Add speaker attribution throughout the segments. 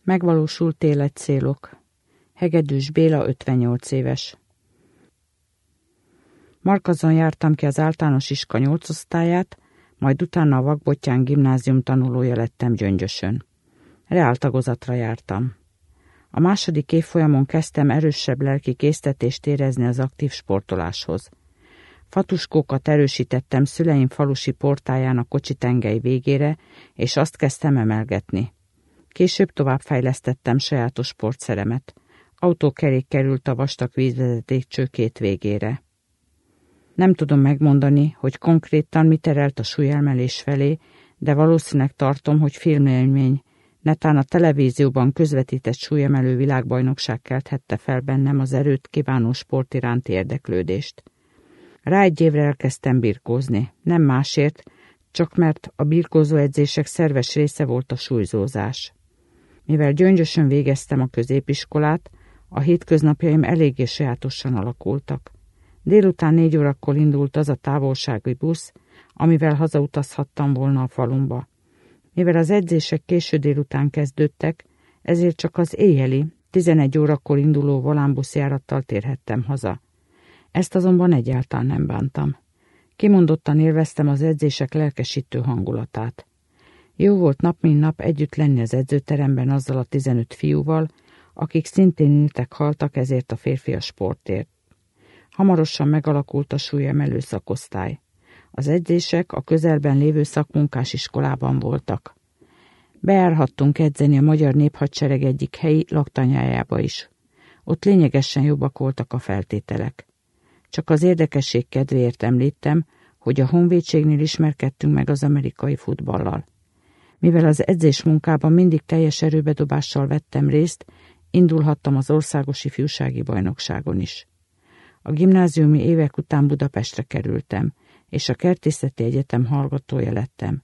Speaker 1: Megvalósult életcélok. Hegedűs Béla, 58 éves. Markazon jártam ki az általános iskola 8 osztályát, majd utána a Vakbottyán gimnázium tanulója lettem Gyöngyösön. Reáltagozatra jártam. A második évfolyamon kezdtem erősebb lelki késztetést érezni az aktív sportoláshoz. Fatuskókat erősítettem szüleim falusi portájának kocsitengely végére, és azt kezdtem emelgetni. Később továbbfejlesztettem sajátos sportszeremet. Autókerék került a vastag vízvezetékcső két végére. Nem tudom megmondani, hogy konkrétan mi terelt a súlyemelés felé, de valószínűleg tartom, hogy filmélmény, netán a televízióban közvetített súlyemelő világbajnokság kelthette fel bennem az erőt kívánó sport iránti érdeklődést. Rá egy évre elkezdtem birkózni, nem másért, csak mert a birkózóedzések szerves része volt a súlyzózás. Mivel Gyöngyösön végeztem a középiskolát, a hétköznapjaim eléggé sajátosan alakultak. Délután 4 órakor indult az a távolsági busz, amivel hazautazhattam volna a falumba. Mivel az edzések késő délután kezdődtek, ezért csak az éjjeli, 11 órakor induló volánbuszjárattal térhettem haza. Ezt azonban egyáltalán nem bántam. Kimondottan élveztem az edzések lelkesítő hangulatát. Jó volt nap mint nap együtt lenni az edzőteremben azzal a 15 fiúval, akik szintén éltek, haltak ezért a férfias sportért. Hamarosan megalakult a súlyemelő szakosztály. Az edzések a közelben lévő szakmunkásiskolában voltak. Bejárhattunk edzeni a Magyar Néphadsereg egyik helyi laktanyájába is. Ott lényegesen jobbak voltak a feltételek. Csak az érdekesség kedvéért említem, hogy a honvédségnél ismerkedtünk meg az amerikai futballal. Mivel az edzés munkában mindig teljes erőbedobással vettem részt, indulhattam az országos ifjúsági bajnokságon is. A gimnáziumi évek után Budapestre kerültem, és a Kertészeti Egyetem hallgatója lettem.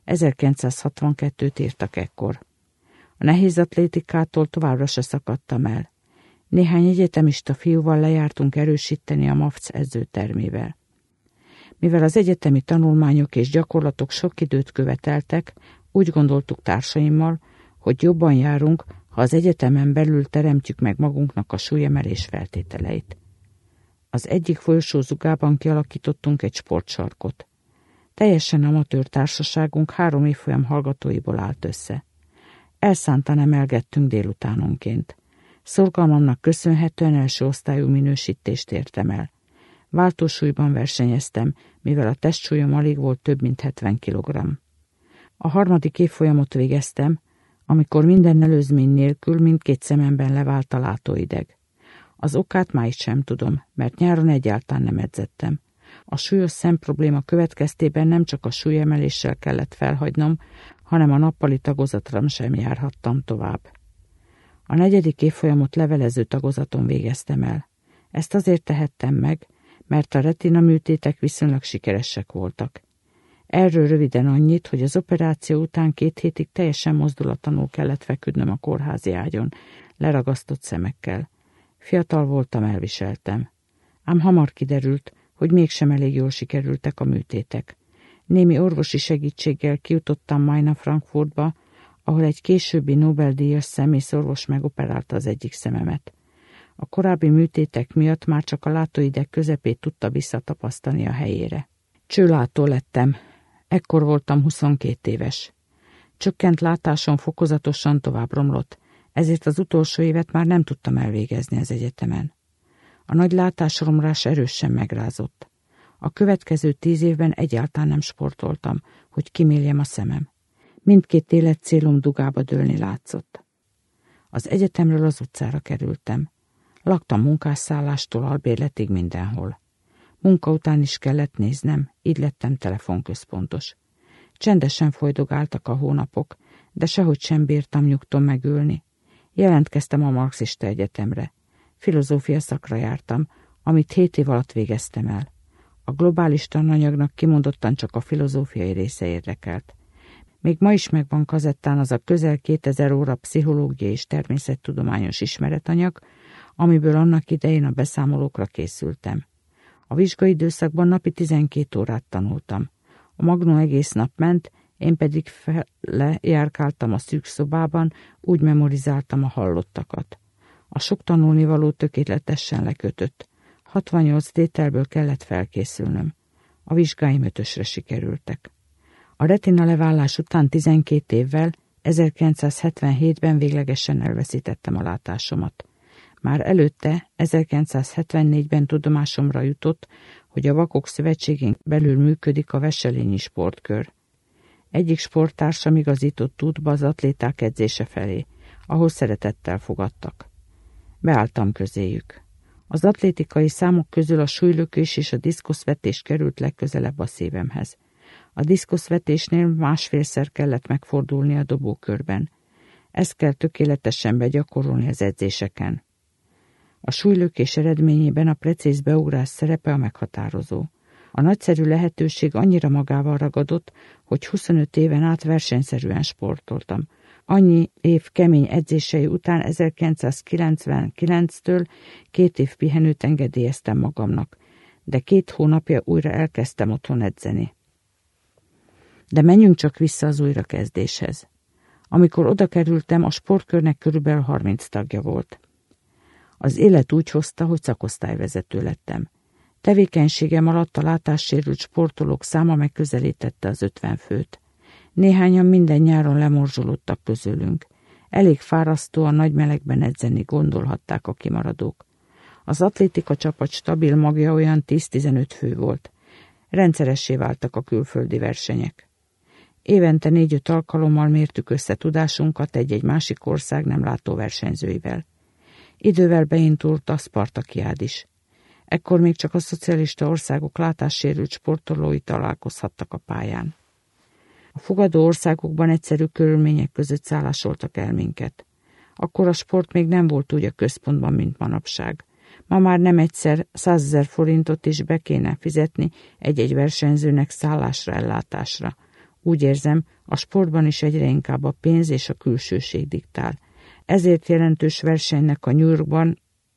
Speaker 1: 1962-t írtak ekkor. A nehéz atlétikától továbbra se szakadtam el. Néhány egyetemista fiúval lejártunk erősíteni a MAFC edzőtermével. Mivel az egyetemi tanulmányok és gyakorlatok sok időt követeltek, úgy gondoltuk társaimmal, hogy jobban járunk, ha az egyetemen belül teremtjük meg magunknak a súlyemelés feltételeit. Az egyik folyosó zugában kialakítottunk egy sportsarkot. Teljesen amatőr társaságunk 3 évfolyam hallgatóiból állt össze. Elszántan emelgettünk délutánonként. Szorgalmamnak köszönhetően első osztályú minősítést értem el. Váltósúlyban versenyeztem, mivel a testsúlyom alig volt több mint 70 kg. A 3. évfolyamot végeztem, amikor minden előzmény nélkül mindkét szememben levált a látóideg. Az okát máig sem tudom, mert nyáron egyáltalán nem edzettem. A súlyos szemprobléma következtében nem csak a súlyemeléssel kellett felhagynom, hanem a nappali tagozatra sem járhattam tovább. A 4. évfolyamot levelező tagozaton végeztem el. Ezt azért tehettem meg, mert a retina műtétek viszonylag sikeresek voltak. Erről röviden annyit, hogy az operáció után 2 hétig teljesen mozdulatlanul kellett feküdnöm a kórházi ágyon, leragasztott szemekkel. Fiatal voltam, elviseltem. Ám hamar kiderült, hogy mégsem elég jól sikerültek a műtétek. Némi orvosi segítséggel kijutottam Majna Frankfurtba, ahol egy későbbi Nobel-díjas szemészorvos megoperálta az egyik szememet. A korábbi műtétek miatt már csak a látóideg közepét tudta visszatapasztani a helyére. Csőlátó lettem. Ekkor voltam 22 éves. Csökkent látásom fokozatosan tovább romlott, ezért az utolsó évet már nem tudtam elvégezni az egyetemen. A nagy látásromlás erősen megrázott. A következő 10 évben egyáltalán nem sportoltam, hogy kiméljem a szemem. Mindkét életcélom dugába dőlni látszott. Az egyetemről az utcára kerültem. Laktam munkásszállástól albérletig mindenhol. Munka után is kellett néznem, így lettem telefonközpontos. Csendesen folydogáltak a hónapok, de sehogy sem bírtam nyugton megülni. Jelentkeztem a marxista egyetemre. Filozófia szakra jártam, amit 7 év alatt végeztem el. A globális tananyagnak kimondottan csak a filozófiai része érdekelt. Még ma is megvan kazettán az a közel 2000 óra pszichológiai és természettudományos ismeretanyag, amiből annak idején a beszámolókra készültem. A vizsgaidőszakban napi 12 órát tanultam. A magnó egész nap ment, én pedig fele járkáltam a szűk szobában, úgy memorizáltam a hallottakat. A sok tanulnivaló tökéletesen lekötött. 68 tételből kellett felkészülnöm. A vizsgáim 5-ösre sikerültek. A retina levállás után 12 évvel, 1977-ben véglegesen elveszítettem a látásomat. Már előtte, 1974-ben tudomásomra jutott, hogy a Vakok Szövetségén belül működik a Wesselényi sportkör. Egyik sporttársam igazított útba az atléták edzése felé, ahol szeretettel fogadtak. Beálltam közéjük. Az atlétikai számok közül a súlylökés és a diszkoszvetés került legközelebb a szívemhez. A diszkoszvetésnél másfélszer kellett megfordulni a dobókörben. Ezt kell tökéletesen begyakorolni az edzéseken. A súlylökés eredményében a precíz beugrás szerepe a meghatározó. A nagyszerű lehetőség annyira magával ragadott, hogy 25 éven át versenyszerűen sportoltam. Annyi év kemény edzései után 1999-től 2 év pihenőt engedélyeztem magamnak, de 2 hónapja újra elkezdtem otthon edzeni. De menjünk csak vissza az újrakezdéshez. Amikor oda kerültem, a sportkörnek körülbelül 30 tagja volt. Az élet úgy hozta, hogy szakosztályvezető lettem. Tevékenységem alatt a látássérült sportolók száma megközelítette az 50 főt. Néhányan minden nyáron lemorzsolódtak közülünk. Elég fárasztó a nagy melegben edzeni, gondolhatták a kimaradók. Az atlétika csapat stabil magja olyan 10-15 fő volt. Rendszeressé váltak a külföldi versenyek. Évente 4-5 alkalommal mértük össze tudásunkat egy-egy másik ország nem látó versenyzőivel. Idővel beindult a Spartakiád is. Ekkor még csak a szocialista országok látássérült sportolói találkozhattak a pályán. A fogadó országokban egyszerű körülmények között szállásoltak el minket. Akkor a sport még nem volt úgy a központban, mint manapság. Ma már nem egyszer 100 000 forintot is be kéne fizetni egy-egy versenyzőnek szállásra, ellátásra. Úgy érzem, a sportban is egyre inkább a pénz és a külsőség diktál. Ezért jelentős versenynek a New Yorkban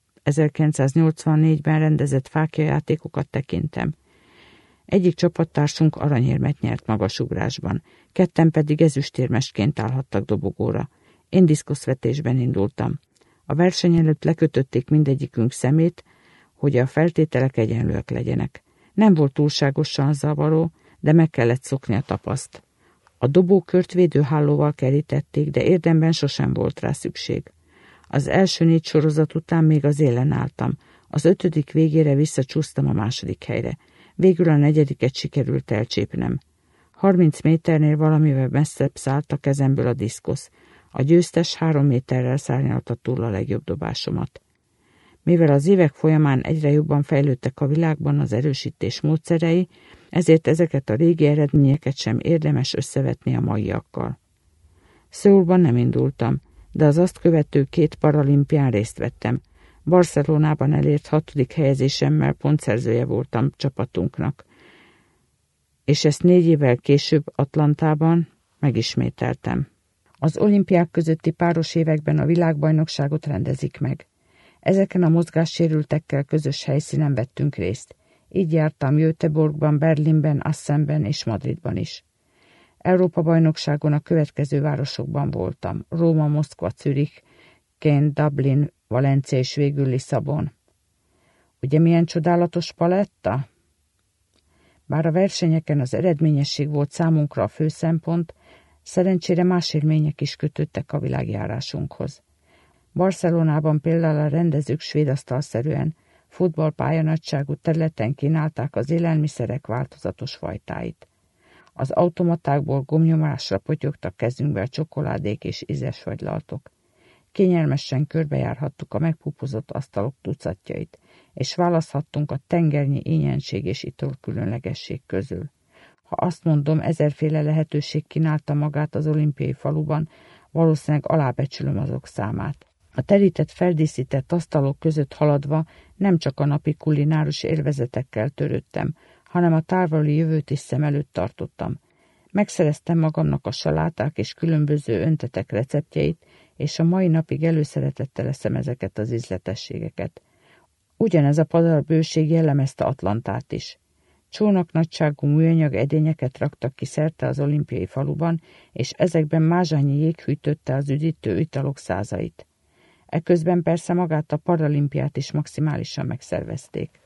Speaker 1: 1984-ben rendezett fáklyjajátékokat tekintem. Egyik csapattársunk aranyérmet nyert magasugrásban, 2 pedig ezüstérmesként állhattak dobogóra. Én diszkoszvetésben indultam. A verseny előtt lekötötték mindegyikünk szemét, hogy a feltételek egyenlőek legyenek. Nem volt túlságosan zavaró, de meg kellett szokni a tapaszt. A dobókört védőhálóval kerítették, de érdemben sosem volt rá szükség. Az első 4 sorozat után még az élen álltam. Az 5. végére visszacsúsztam a 2. helyre. Végül a 4. sikerült elcsépnem. 30 méternél valamivel messzebb szállt a kezemből a diszkosz. A győztes 3 méterrel szárnyalta túl a legjobb dobásomat. Mivel az évek folyamán egyre jobban fejlődtek a világban az erősítés módszerei, ezért ezeket a régi eredményeket sem érdemes összevetni a maiakkal. Szöulban nem indultam, de az azt követő 2 paralimpián részt vettem. Barcelonában elért 6. helyezésemmel pontszerzője voltam csapatunknak, és ezt 4 évvel később Atlantában megismételtem. Az olimpiák közötti páros években a világbajnokságot rendezik meg. Ezeken a mozgássérültekkel közös helyszínen vettünk részt. Így jártam Göteborgban, Berlinben, Assenben és Madridban is. Európa-bajnokságon a következő városokban voltam: Róma, Moszkva, Zürich, Caen, Dublin, Valencia és végül Lisszabon. Ugye milyen csodálatos paletta? Bár a versenyeken az eredményesség volt számunkra a fő szempont, szerencsére más élmények is kötődtek a világjárásunkhoz. Barcelonában például a rendezők svédasztalszerűen futballpálya nagyságú területen kínálták az élelmiszerek változatos fajtáit. Az automatákból gomnyomásra potyogtak kezünkbe a csokoládék és ízes fagylaltok. Kényelmesen körbejárhattuk a megpupozott asztalok tucatjait, és választhattunk a tengernyi éhénység és ital különlegesség közül. Ha azt mondom, 1000-féle lehetőség kínálta magát az olimpiai faluban, valószínűleg alábecsülöm azok számát. A terített, feldíszített asztalok között haladva nem csak a napi kulináris élvezetekkel törődtem, hanem a távoli jövőt is szem előtt tartottam. Megszereztem magamnak a saláták és különböző öntetek receptjeit, és a mai napig előszeretettel eszem ezeket az ízletességeket. Ugyanez a pazarbőség jellemezte Atlantát is. Csónaknagyságú műanyag edényeket raktak ki szerte az olimpiai faluban, és ezekben mázsányi jég hűtötte az üdítő italok százait. Eközben persze magát a paralimpiát is maximálisan megszervezték.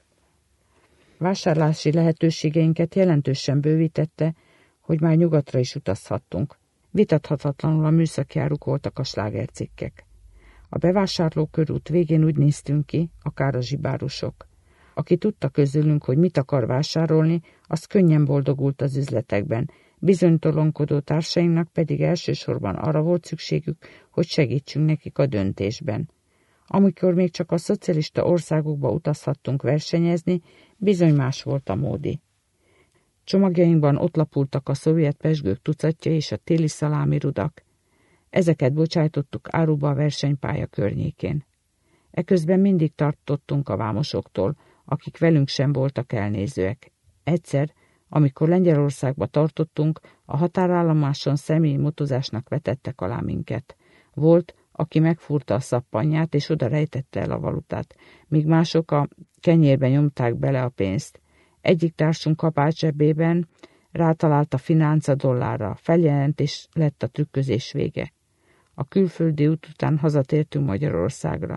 Speaker 1: Vásárlási lehetőségeinket jelentősen bővítette, hogy már nyugatra is utazhattunk. Vitathatatlanul a műszaki áruk voltak a slágercikkek. A bevásárlókörút végén úgy néztünk ki, akár a zsibárusok. Aki tudta közülünk, hogy mit akar vásárolni, az könnyen boldogult az üzletekben, bizonytalankodó társainknak pedig elsősorban arra volt szükségük, hogy segítsünk nekik a döntésben. Amikor még csak a szocialista országokba utazhattunk versenyezni, bizony más volt a módi. Csomagjainkban ott lapultak a szovjet pezsgők tucatja és a téli szalámirudak. Ezeket bocsájtottuk áruba a versenypálya környékén. Eközben mindig tartottunk a vámosoktól, akik velünk sem voltak elnézőek. Egyszer, amikor Lengyelországba tartottunk, a határállomáson személyi motozásnak vetettek alá minket. Volt, aki megfúrta a szappanját, és oda rejtette el a valutát, míg mások a kenyérbe nyomták bele a pénzt. Egyik társunk kabát zsebében rátalált a finánca dollárra, feljelent, és lett a trükközés vége. A külföldi út után hazatértünk Magyarországra.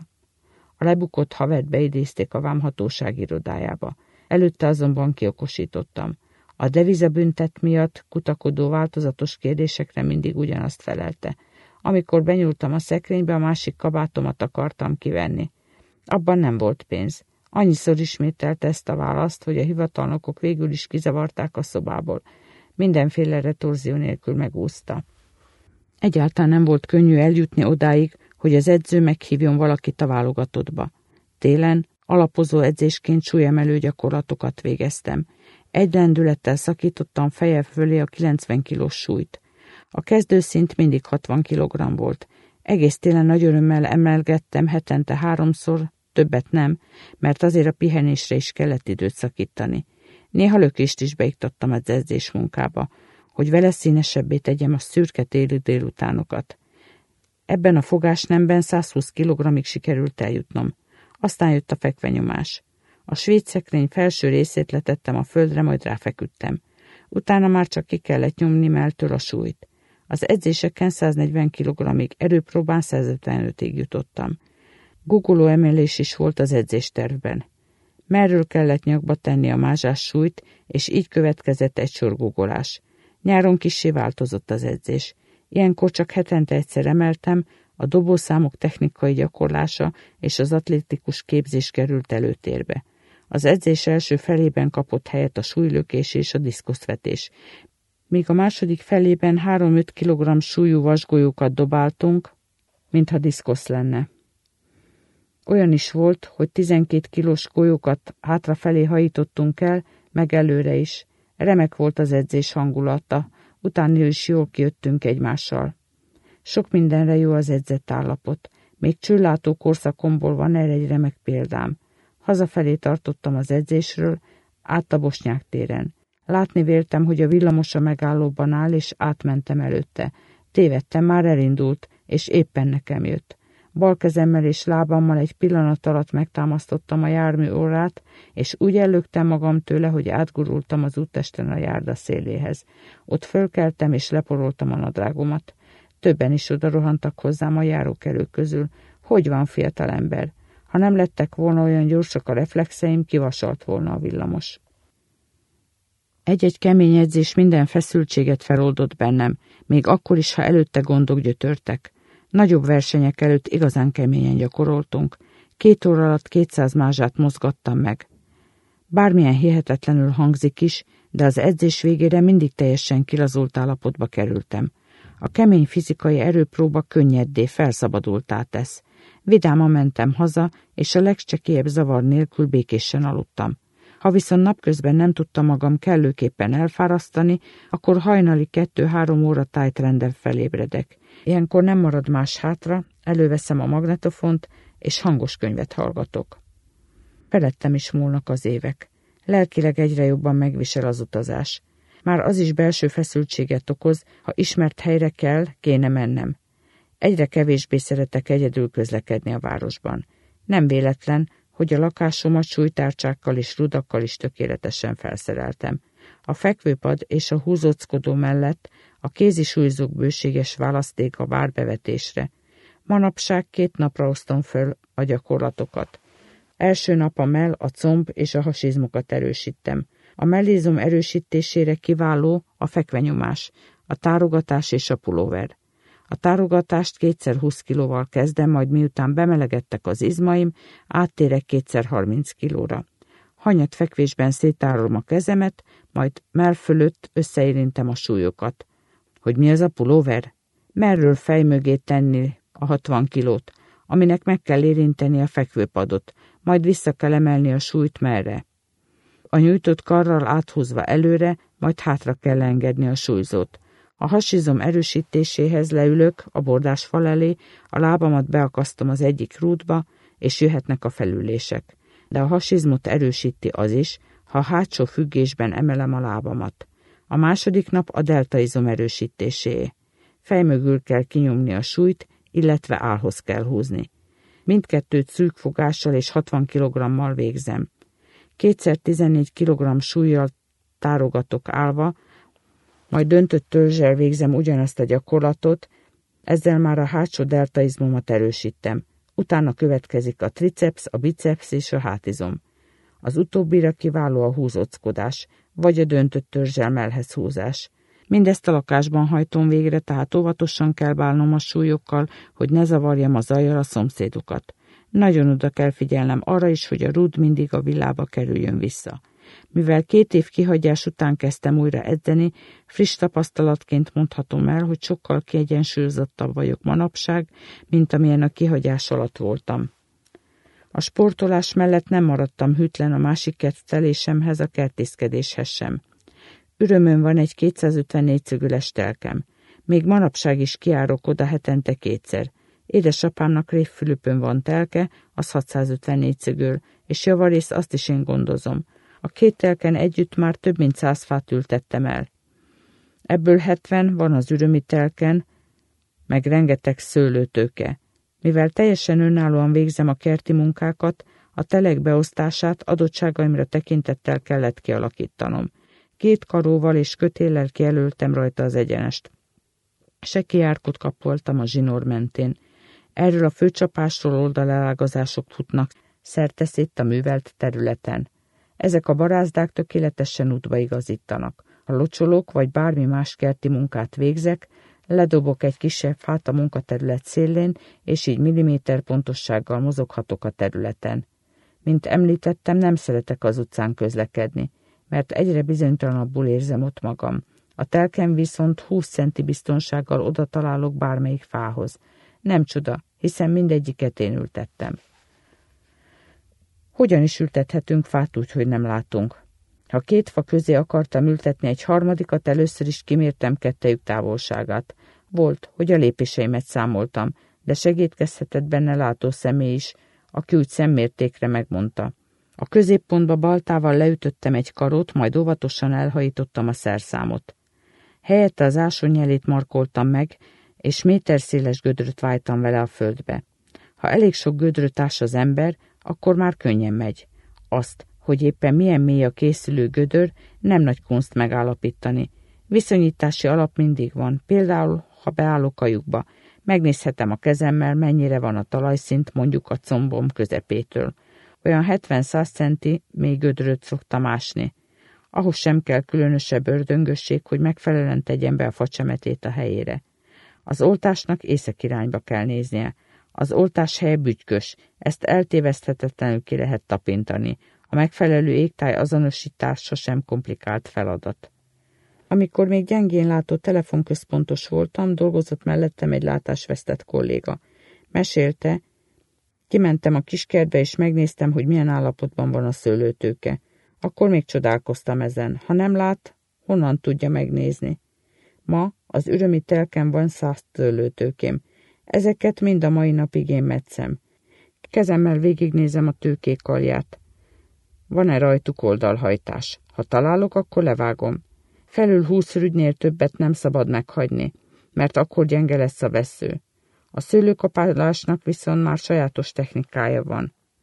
Speaker 1: A lebukott havert beidézték a vámhatóság irodájába. Előtte azonban kiokosítottam. A devizabüntet miatt kutakodó változatos kérdésekre mindig ugyanazt felelte. Amikor benyúltam a szekrénybe, a másik kabátomat akartam kivenni. Abban nem volt pénz. Annyiszor ismételte ezt a választ, hogy a hivatalnokok végül is kizavarták a szobából. Mindenféle retorzió nélkül megúszta. Egyáltalán nem volt könnyű eljutni odáig, hogy az edző meghívjon valakit a válogatottba. Télen alapozó edzésként súlyemelő gyakorlatokat végeztem. Egy lendülettel szakítottam feje fölé a 90 kilós súlyt. A kezdőszint mindig 60 kg volt. Egész télen nagy örömmel emelgettem hetente 3-szor, többet nem, mert azért a pihenésre is kellett időt szakítani. Néha lökést is beiktattam az edzés munkába, hogy vele színesebbé tegyem a szürke téli délutánokat. Ebben a fogásnemben 120 kg-ig sikerült eljutnom. Aztán jött a fekvenyomás. A svéd szekrény felső részét letettem a földre, majd ráfeküdtem. Utána már csak ki kellett nyomni melltől a súlyt. Az edzéseken 140 kg-ig, erőpróbán 155-ig jutottam. Guggoló emelés is volt az edzéstervben. Merről kellett nyakba tenni a mázsás súlyt, és így következett egy sor guggolás. Nyáron kissé változott az edzés. Ilyenkor csak hetente egyszer emeltem, a dobószámok technikai gyakorlása és az atlétikus képzés került előtérbe. Az edzés első felében kapott helyet a súlylökés és a diszkoszvetés. Míg a második felében 3-5 kg súlyú vasgolyókat dobáltunk, mintha diszkosz lenne. Olyan is volt, hogy 12 kilós golyókat hátrafelé hajítottunk el, meg előre is. Remek volt az edzés hangulata, utána is jól kijöttünk egymással. Sok mindenre jó az edzett állapot. Még csőlátó korszakomból van erre egy remek példám. Hazafelé tartottam az edzésről, át a Bosnyák téren. Látni véltem, hogy a villamos a megállóban áll, és átmentem előtte. Tévedtem, már elindult, és éppen nekem jött. Bal kezemmel és lábammal egy pillanat alatt megtámasztottam a jármű orrát, és úgy ellöktem magam tőle, hogy átgurultam az úttesten a járda széléhez. Ott fölkeltem, és leporoltam a nadrágomat. Többen is oda rohantak hozzám a járókelők közül. Hogy van, fiatalember? Ha nem lettek volna olyan gyorsak a reflexeim, kivasalt volna a villamos. Egy-egy kemény edzés minden feszültséget feloldott bennem, még akkor is, ha előtte gondok gyötörtek. Nagyobb versenyek előtt igazán keményen gyakoroltunk. 2 óra alatt 200 mázsát mozgattam meg. Bármilyen hihetetlenül hangzik is, de az edzés végére mindig teljesen kilazult állapotba kerültem. A kemény fizikai erőpróba könnyeddé, felszabadultá tesz. Vidáman mentem haza, és a legcsekélyebb zavar nélkül békésen aludtam. Ha viszont napközben nem tudtam magam kellőképpen elfárasztani, akkor hajnali 2-3 óra tájtrenden felébredek. Ilyenkor nem marad más hátra, előveszem a magnetofont, és hangos könyvet hallgatok. Felettem is múlnak az évek. Lelkileg egyre jobban megvisel az utazás. Már az is belső feszültséget okoz, ha ismert helyre kéne mennem. Egyre kevésbé szeretek egyedül közlekedni a városban. Nem véletlen, hogy a lakásomat súlytárcsákkal és rudakkal is tökéletesen felszereltem. A fekvőpad és a húzóckodó mellett a kézisúlyzók bőséges választék a várbevetésre. Manapság 2 napra osztom föl a gyakorlatokat. Első nap a mell, a comb és a hasizmokat erősítem. A mellézom erősítésére kiváló a fekvenyomás, a tárogatás és a pulóver. A tárogatást 2x20 kilóval kezdem, majd miután bemelegedtek az izmaim, áttérek 2x30 kilóra. Hanyat fekvésben szétárolom a kezemet, majd mell fölött összeérintem a súlyokat. Hogy mi az a pulóver? Merről fej mögé tenni a 60 kilót, aminek meg kell érinteni a fekvőpadot, majd vissza kell emelni a súlyt merre. A nyújtott karral áthúzva előre, majd hátra kell engedni a súlyzót. A hasizom erősítéséhez leülök a bordásfal elé, a lábamat beakasztom az egyik rúdba, és jöhetnek a felülések. De a hasizmot erősíti az is, ha a hátsó függésben emelem a lábamat. A második nap a deltaizom erősítéséé. Fej mögül kell kinyomni a súlyt, illetve állhoz kell húzni. Mindkettőt szűkfogással és 60 kg-mal végzem. 2x14 kg súllyal tárogatok állva, majd döntött törzsel végzem ugyanazt a gyakorlatot, ezzel már a hátsó deltaizmomat erősítem. Utána következik a triceps, a biceps és a hátizom. Az utóbbira kiváló a húzóckodás, vagy a döntött törzsel mellhez húzás. Mindezt a lakásban hajtom végre, tehát óvatosan kell bánnom a súlyokkal, hogy ne zavarjam a zajjal a szomszédokat. Nagyon oda kell figyelnem arra is, hogy a rúd mindig a villába kerüljön vissza. Mivel 2 év kihagyás után kezdtem újra edzeni, friss tapasztalatként mondhatom el, hogy sokkal kiegyensúlyozottabb vagyok manapság, mint amilyen a kihagyás alatt voltam. A sportolás mellett nem maradtam hűtlen a másik kedvtelésemhez, a kertészkedéshez sem. Ürömön van egy 254 cögöles telkem. Még manapság is kijárok oda hetente 2-szer. Édesapámnak Révfülöpön van telke, az 654 cögöl, és javarészt azt is én gondozom. A 2 telken együtt már több mint 100 fát ültettem el. Ebből 70 van az ürömi telken, meg rengeteg szőlőtőke. Mivel teljesen önállóan végzem a kerti munkákat, a telek beosztását adottságaimra tekintettel kellett kialakítanom. 2 karóval és kötéllel kijelöltem rajta az egyenest. Sekély árkot kapoltam a zsinór mentén. Erről a főcsapásról oldalágazások futnak szerteszét a művelt területen. Ezek a barázdák tökéletesen útba igazítanak. Ha locsolok vagy bármi más kerti munkát végzek, ledobok egy kisebb fát a munkaterület szélén, és így milliméter pontossággal mozoghatok a területen. Mint említettem, nem szeretek az utcán közlekedni, mert egyre bizonytalanabbul érzem ott magam. A telken viszont 20 centi biztonsággal oda találok bármelyik fához. Nem csoda, hiszen mindegyiket én ültettem. Hogyan is ültethetünk fát úgy, hogy nem látunk? Ha 2 fa közé akartam ültetni egy harmadikat, először is kimértem kettejük távolságát. Volt, hogy a lépéseimet számoltam, de segítkezhetett benne látó személy is, aki úgy szemmértékre megmondta. A középpontba baltával leütöttem egy karót, majd óvatosan elhajítottam a szerszámot. Helyette az ásónyelét markoltam meg, és méterszéles gödröt vájtam vele a földbe. Ha elég sok gödröt ás az ember, akkor már könnyen megy. Azt, hogy éppen milyen mély a készülő gödör, nem nagy kunst megállapítani. Viszonyítási alap mindig van, például, ha beállok a lyukba, megnézhetem a kezemmel, mennyire van a talajszint, mondjuk a combom közepétől. Olyan 70-100 centi mély gödröt szoktam ásni. Ahhoz sem kell különösebb ördöngösség, hogy megfelelően tegyen be a facsemetét a helyére. Az oltásnak északirányba kell néznie. Az oltás helye bütykös, ezt eltéveszthetetlenül ki lehet tapintani. A megfelelő égtáj azonosítása sem komplikált feladat. Amikor még gyengén látó telefonközpontos voltam, dolgozott mellettem egy látásvesztett kolléga. Mesélte, kimentem a kiskertbe és megnéztem, hogy milyen állapotban van a szőlőtőke. Akkor még csodálkoztam ezen. Ha nem lát, honnan tudja megnézni? Ma az ürömi telken van 100 szőlőtőkém. Ezeket mind a mai napig én metszem. Kezemmel végignézem a tőkék alját. Van-e rajtuk oldalhajtás? Ha találok, akkor levágom. Felül 20 rügynél többet nem szabad meghagyni, mert akkor gyenge lesz a vessző. A szőlőkapálásnak viszont már sajátos technikája van.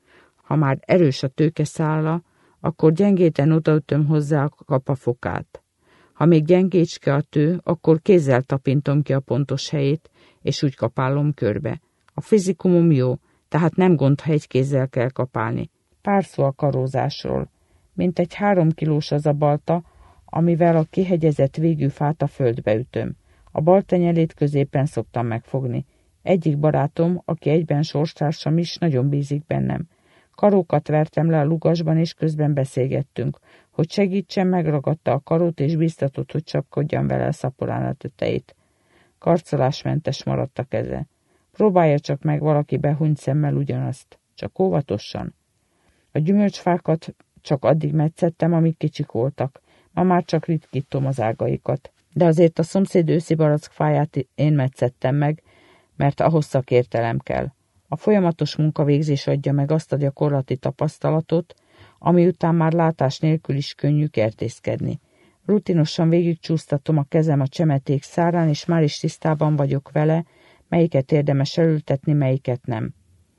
Speaker 1: Ha már erős a tőkeszála, akkor gyengéten odaütöm hozzá a kapafokát. Ha még gyengécske a tő, akkor kézzel tapintom ki a pontos helyét, és úgy kapálom körbe. A fizikumom jó, tehát nem gond, ha egy kézzel kell kapálni. Pár szó a karózásról. Mintegy 3 kilós az a balta, amivel a kihegyezett végű fát a földbe ütöm. A balta nyelét középen szoktam megfogni. Egyik barátom, aki egyben sorstársam is, nagyon bízik bennem. Karókat vertem le a lugasban, és közben beszélgettünk. Hogy segítsen, megragadta a karót, és biztatott, hogy csapkodjam vele a szaporán a tetejét. Karcolásmentes maradt a keze. Próbálja csak meg valaki behunyt szemmel ugyanazt. Csak óvatosan. A gyümölcsfákat csak addig metszettem, amíg kicsik voltak. Ma már csak ritkítom az ágaikat. De azért a szomszéd őszi barackfáját én metszettem meg, mert ahhoz szakértelem kell. A folyamatos munkavégzés adja meg azt a gyakorlati tapasztalatot, ami után már látás nélkül is könnyű kertészkedni. Rutinosan végigcsúsztatom a kezem a csemeték szárán, és már is tisztában vagyok vele, melyiket érdemes elültetni, melyiket nem.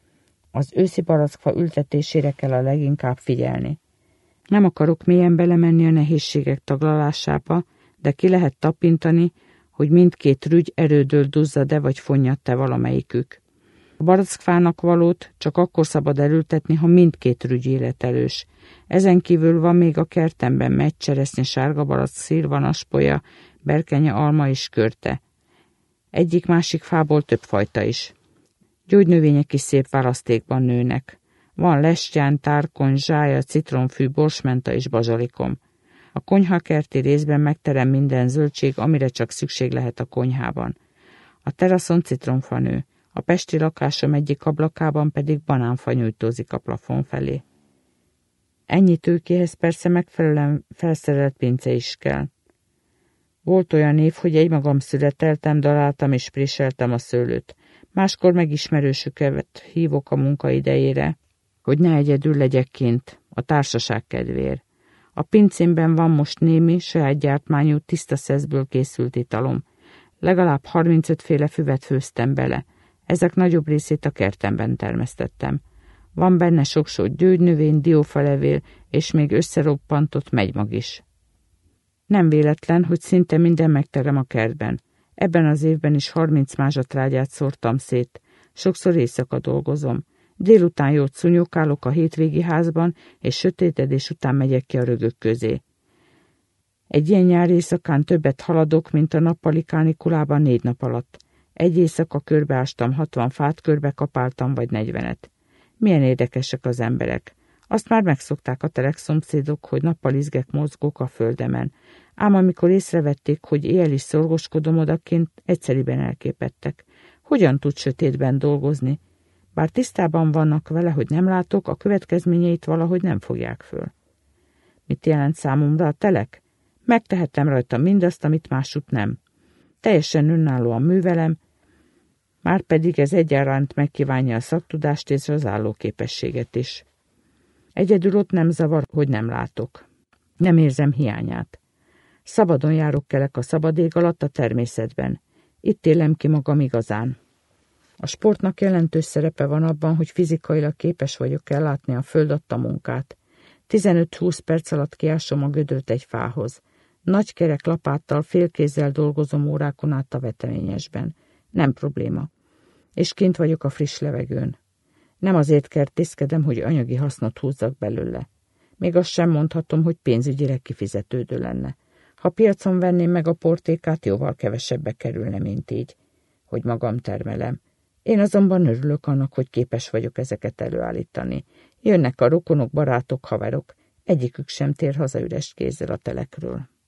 Speaker 1: Az őszi barackfa ültetésére kell a leginkább figyelni. Nem akarok mélyen belemenni a nehézségek taglalásába, de ki lehet tapintani, hogy mindkét rügy erődől duzzad-e vagy fonnyad-e valamelyikük. A barackfának valót csak akkor szabad elültetni, ha mindkét rügy életelős. Ezen kívül van még a kertemben megy, cseresznye, sárga barack, szilva, naspolya, berkenye, alma és körte. Egyik-másik fából több fajta is. Gyógynövények is szép választékban nőnek. Van lestyán, tárkony, zsája, citromfű, borsmenta és bazsalikom. A konyhakerti részben megterem minden zöldség, amire csak szükség lehet a konyhában. A teraszon citromfa nő, a pesti lakásom egyik ablakában pedig banánfa nyújtózik a plafon felé. Ennyi tőkéhez persze megfelelően felszerelt pince is kell. Volt olyan év, hogy egymagam születeltem, daráltam és préseltem a szőlőt. Máskor megismerősöket hívok a munka idejére, hogy ne egyedül legyek kint, a társaság kedvéért. A pincémben van most némi, saját gyártmányú, tiszta szeszből készült italom. Legalább 35 féle füvet főztem bele. Ezek nagyobb részét a kertemben termesztettem. Van benne sok-sok gyógynövény, diófalevél és még összeroppantott megymag is. Nem véletlen, hogy szinte minden megterem a kertben. Ebben az évben is 30 mázsatrágyát szórtam szét. Sokszor éjszaka dolgozom. Délután jót szúnyogálok a hétvégi házban, és sötétedés után megyek ki a rögök közé. Egy ilyen nyári éjszakán többet haladok, mint a nappali kánikulában 4 nap alatt. Egy éjszaka körbeástam 60 fát, körbe kapáltam vagy 40-et. Milyen érdekesek az emberek. Azt már megszokták a telek szomszédok, hogy nappal izgek mozgok a földemen. Ám amikor észrevették, hogy éjjel is szorgoskodom odakint, egyszeriben elképettek. Hogyan tud sötétben dolgozni? Bár tisztában vannak vele, hogy nem látok, a következményeit valahogy nem fogják föl. Mit jelent számomra a telek? Megtehetem rajta mindazt, amit másút nem. Teljesen önállóan művelem, márpedig ez egyaránt megkívánja a szaktudást és az állóképességet is. Egyedül ott nem zavar, hogy nem látok. Nem érzem hiányát. Szabadon járok-kelek a szabad ég alatt a természetben. Itt élem ki magam igazán. A sportnak jelentős szerepe van abban, hogy fizikailag képes vagyok ellátni a föld adta munkát. 15-20 perc alatt kiásom a gödört egy fához. Nagy kerek lapáttal félkézzel dolgozom órákon át a veteményesben. Nem probléma. És kint vagyok a friss levegőn. Nem azért kertészkedem, hogy anyagi hasznot húzzak belőle. Még azt sem mondhatom, hogy pénzügyileg kifizetődő lenne. Ha piacon venném meg a portékát, jóval kevesebbe kerülne, mint így, hogy magam termelem. Én azonban örülök annak, hogy képes vagyok ezeket előállítani. Jönnek a rokonok, barátok, haverok, egyikük sem tér haza üres kézzel a telekről.